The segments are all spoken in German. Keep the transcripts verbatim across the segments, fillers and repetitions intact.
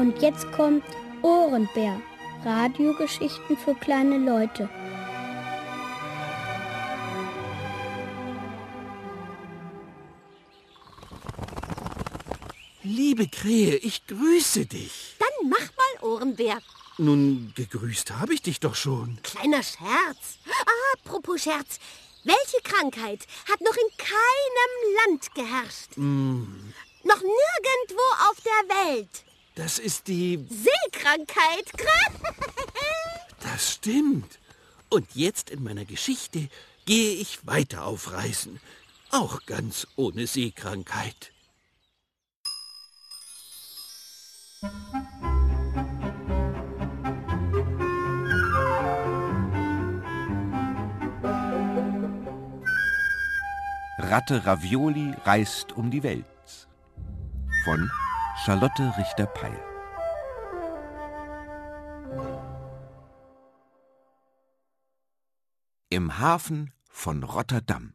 Und jetzt kommt Ohrenbär. Radiogeschichten für kleine Leute. Liebe Krähe, ich grüße dich. Dann mach mal, Ohrenbär. Nun, gegrüßt habe ich dich doch schon. Kleiner Scherz. Ah, apropos Scherz. Welche Krankheit hat noch in keinem Land geherrscht? Mm. Noch nirgendwo auf der Welt. Das ist die... Seekrankheit. Das stimmt. Und jetzt in meiner Geschichte gehe ich weiter auf Reisen. Auch ganz ohne Seekrankheit. Ratte Ravioli reist um die Welt von Charlotte Richter-Peil. Im Hafen von Rotterdam.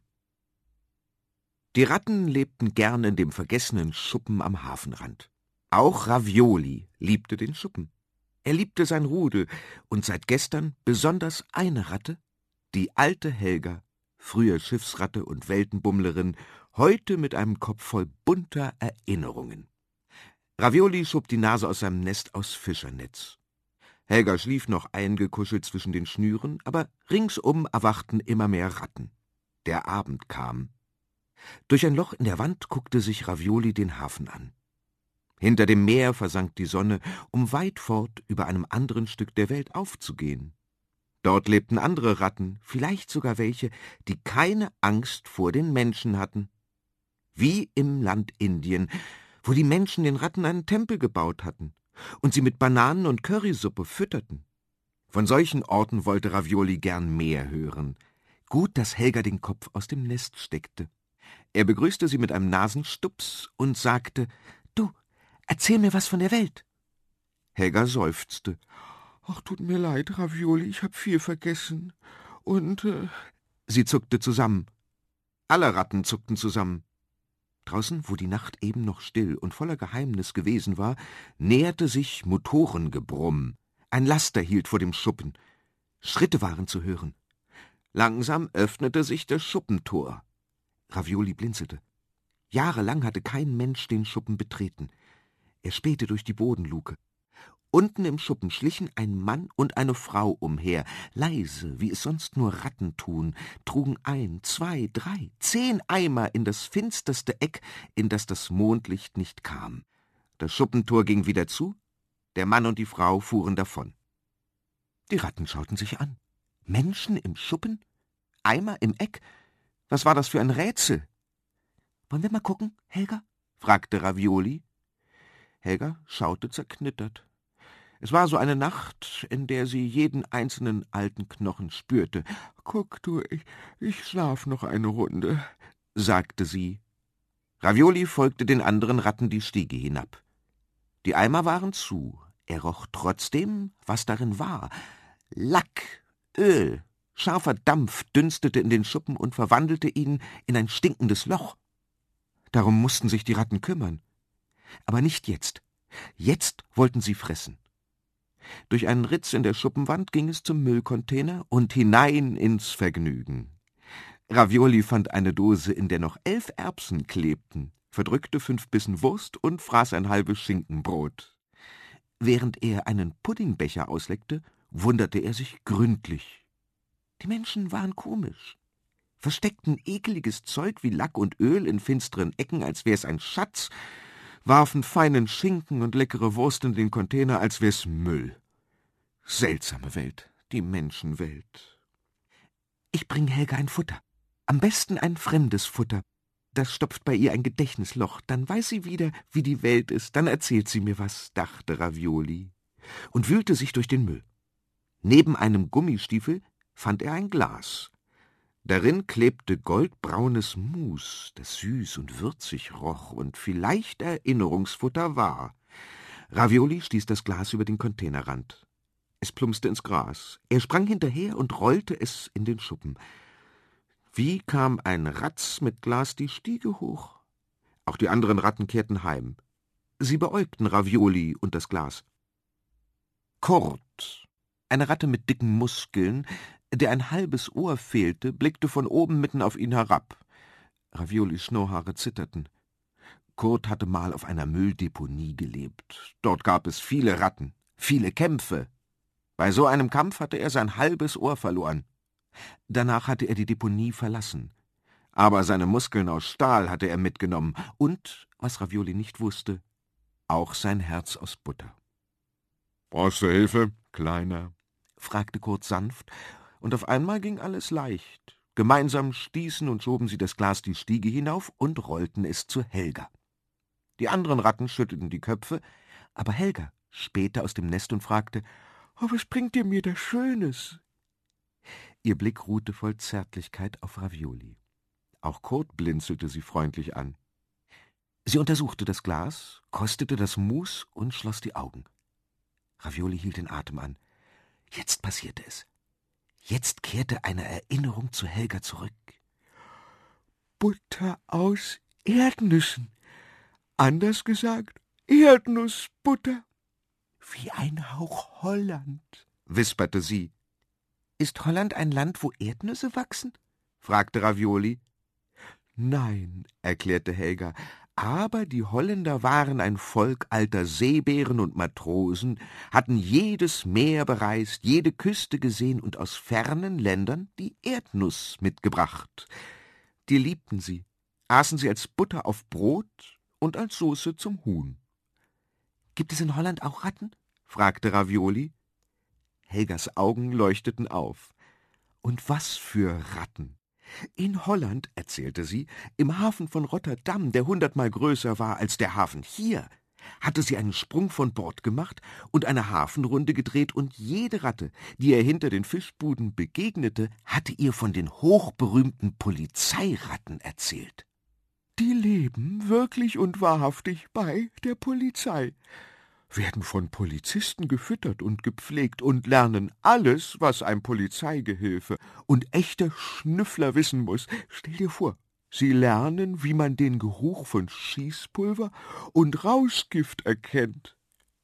Die Ratten lebten gern in dem vergessenen Schuppen am Hafenrand. Auch Ravioli liebte den Schuppen. Er liebte sein Rudel und seit gestern besonders eine Ratte, die alte Helga, früher Schiffsratte und Weltenbummlerin, heute mit einem Kopf voll bunter Erinnerungen. Ravioli schob die Nase aus seinem Nest aus Fischernetz. Helga schlief noch eingekuschelt zwischen den Schnüren, aber ringsum erwachten immer mehr Ratten. Der Abend kam. Durch ein Loch in der Wand guckte sich Ravioli den Hafen an. Hinter dem Meer versank die Sonne, um weit fort über einem anderen Stück der Welt aufzugehen. Dort lebten andere Ratten, vielleicht sogar welche, die keine Angst vor den Menschen hatten. Wie im Land Indien, wo die Menschen den Ratten einen Tempel gebaut hatten und sie mit Bananen und Currysuppe fütterten. Von solchen Orten wollte Ravioli gern mehr hören. Gut, dass Helga den Kopf aus dem Nest steckte. Er begrüßte sie mit einem Nasenstups und sagte: »Du, erzähl mir was von der Welt.« Helga seufzte. »Ach, tut mir leid, Ravioli, ich hab viel vergessen. Und...« äh Sie zuckte zusammen. Alle Ratten zuckten zusammen. Draußen, wo die Nacht eben noch still und voller Geheimnis gewesen war, näherte sich Motorengebrumm. Ein Laster hielt vor dem Schuppen. Schritte waren zu hören. Langsam öffnete sich das Schuppentor. Ravioli blinzelte. Jahrelang hatte kein Mensch den Schuppen betreten. Er spähte durch die Bodenluke. Unten im Schuppen schlichen ein Mann und eine Frau umher, leise, wie es sonst nur Ratten tun, trugen ein, zwei, drei, zehn Eimer in das finsterste Eck, in das das Mondlicht nicht kam. Das Schuppentor ging wieder zu, der Mann und die Frau fuhren davon. Die Ratten schauten sich an. Menschen im Schuppen? Eimer im Eck? Was war das für ein Rätsel? »Wollen wir mal gucken, Helga?« fragte Ravioli. Helga schaute zerknittert. Es war so eine Nacht, in der sie jeden einzelnen alten Knochen spürte. »Guck du, ich, ich schlaf noch eine Runde«, sagte sie. Ravioli folgte den anderen Ratten die Stiege hinab. Die Eimer waren zu. Er roch trotzdem, was darin war. Lack, Öl, scharfer Dampf dünstete in den Schuppen und verwandelte ihn in ein stinkendes Loch. Darum mussten sich die Ratten kümmern. Aber nicht jetzt. Jetzt wollten sie fressen. Durch einen Ritz in der Schuppenwand ging es zum Müllcontainer und hinein ins Vergnügen. Ravioli fand eine Dose, in der noch elf Erbsen klebten, verdrückte fünf Bissen Wurst und fraß ein halbes Schinkenbrot. Während er einen Puddingbecher ausleckte, wunderte er sich gründlich. Die Menschen waren komisch, versteckten ekeliges Zeug wie Lack und Öl in finsteren Ecken, als wär's ein Schatz, warfen feinen Schinken und leckere Wurst in den Container, als wär's Müll. Seltsame Welt, die Menschenwelt. »Ich bring Helga ein Futter. Am besten ein fremdes Futter. Das stopft bei ihr ein Gedächtnisloch. Dann weiß sie wieder, wie die Welt ist. Dann erzählt sie mir was«, dachte Ravioli und wühlte sich durch den Müll. Neben einem Gummistiefel fand er ein Glas. Darin klebte goldbraunes Mus, das süß und würzig roch und vielleicht Erinnerungsfutter war. Ravioli stieß das Glas über den Containerrand. Es plumpste ins Gras. Er sprang hinterher und rollte es in den Schuppen. Wie kam ein Ratz mit Glas die Stiege hoch? Auch die anderen Ratten kehrten heim. Sie beäugten Ravioli und das Glas. Kurt, eine Ratte mit dicken Muskeln, der ein halbes Ohr fehlte, blickte von oben mitten auf ihn herab. Raviolis Schnurrhaare zitterten. Kurt hatte mal auf einer Mülldeponie gelebt. Dort gab es viele Ratten, viele Kämpfe. Bei so einem Kampf hatte er sein halbes Ohr verloren. Danach hatte er die Deponie verlassen. Aber seine Muskeln aus Stahl hatte er mitgenommen und, was Ravioli nicht wusste, auch sein Herz aus Butter. »Brauchst du Hilfe, Kleiner?« fragte Kurt sanft, und auf einmal ging alles leicht. Gemeinsam stießen und schoben sie das Glas die Stiege hinauf und rollten es zu Helga. Die anderen Ratten schüttelten die Köpfe, aber Helga spähte aus dem Nest und fragte, »Oh, was bringt ihr mir da Schönes?« Ihr Blick ruhte voll Zärtlichkeit auf Ravioli. Auch Kurt blinzelte sie freundlich an. Sie untersuchte das Glas, kostete das Mus und schloss die Augen. Ravioli hielt den Atem an. Jetzt passierte es. Jetzt kehrte eine Erinnerung zu Helga zurück. »Butter aus Erdnüssen. Anders gesagt, Erdnussbutter. Wie ein Hauch Holland«, wisperte sie. »Ist Holland ein Land, wo Erdnüsse wachsen?« fragte Ravioli. »Nein«, erklärte Helga, »aber die Holländer waren ein Volk alter Seebären und Matrosen, hatten jedes Meer bereist, jede Küste gesehen und aus fernen Ländern die Erdnuss mitgebracht. Die liebten sie, aßen sie als Butter auf Brot und als Soße zum Huhn.« »Gibt es in Holland auch Ratten?« fragte Ravioli. Helgas Augen leuchteten auf. »Und was für Ratten! In Holland«, erzählte sie, »im Hafen von Rotterdam, der hundertmal größer war als der Hafen hier, hatte sie einen Sprung von Bord gemacht und eine Hafenrunde gedreht, und jede Ratte, die ihr hinter den Fischbuden begegnete, hatte ihr von den hochberühmten Polizeiratten erzählt. Die leben wirklich und wahrhaftig bei der Polizei, werden von Polizisten gefüttert und gepflegt und lernen alles, was ein Polizeigehilfe und echter Schnüffler wissen muss. Stell dir vor, sie lernen, wie man den Geruch von Schießpulver und Rauschgift erkennt.«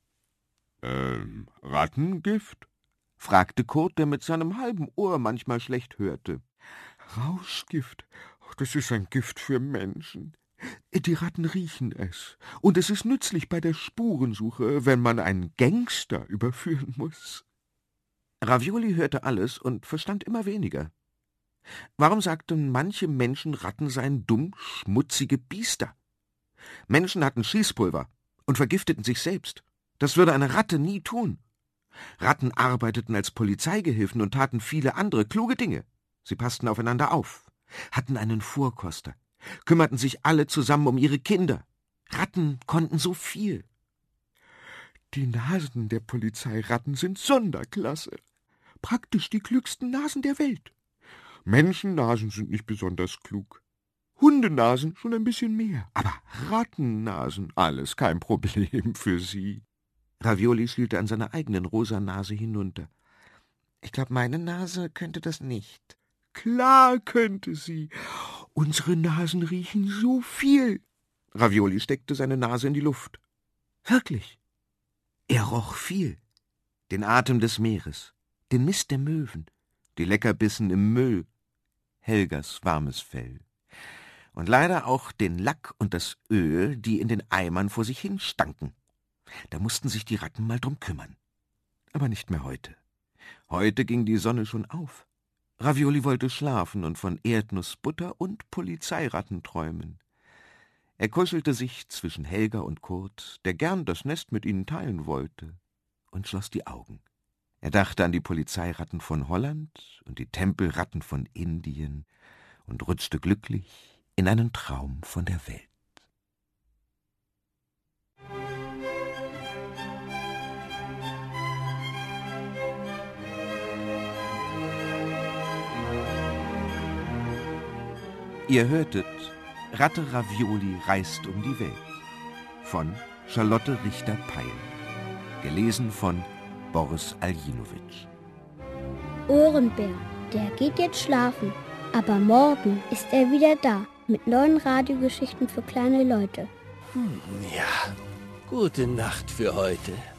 »Ähm, Rattengift?« fragte Kurt, der mit seinem halben Ohr manchmal schlecht hörte. »Rauschgift, das ist ein Gift für Menschen. Die Ratten riechen es, und es ist nützlich bei der Spurensuche, wenn man einen Gangster überführen muss.« Ravioli hörte alles und verstand immer weniger. Warum sagten manche Menschen, Ratten seien dumm, schmutzige Biester? Menschen hatten Schießpulver und vergifteten sich selbst. Das würde eine Ratte nie tun. Ratten arbeiteten als Polizeigehilfen und taten viele andere kluge Dinge. Sie passten aufeinander auf, hatten einen Vorkoster, kümmerten sich alle zusammen um ihre Kinder. Ratten konnten so viel. Die Nasen der Polizeiratten sind Sonderklasse. Praktisch die klügsten Nasen der Welt. Menschennasen sind nicht besonders klug. Hundenasen schon ein bisschen mehr. Aber Rattennasen, alles kein Problem für sie. Ravioli schielte an seiner eigenen rosa Nase hinunter. »Ich glaube, meine Nase könnte das nicht.« »Klar könnte sie. Unsere Nasen riechen so viel.« Ravioli steckte seine Nase in die Luft. Wirklich. Er roch viel. Den Atem des Meeres, den Mist der Möwen, die Leckerbissen im Müll, Helgas warmes Fell. Und leider auch den Lack und das Öl, die in den Eimern vor sich hin stanken. Da mussten sich die Ratten mal drum kümmern. Aber nicht mehr heute. Heute ging die Sonne schon auf. Ravioli wollte schlafen und von Erdnussbutter und Polizeiratten träumen. Er kuschelte sich zwischen Helga und Kurt, der gern das Nest mit ihnen teilen wollte, und schloss die Augen. Er dachte an die Polizeiratten von Holland und die Tempelratten von Indien und rutschte glücklich in einen Traum von der Welt. Ihr hörtet Ratte Ravioli reist um die Welt von Charlotte Richter-Peil, gelesen von Boris Aljinowitsch. Ohrenbär, der geht jetzt schlafen, aber morgen ist er wieder da mit neuen Radiogeschichten für kleine Leute. Hm, ja, Gute Nacht für heute.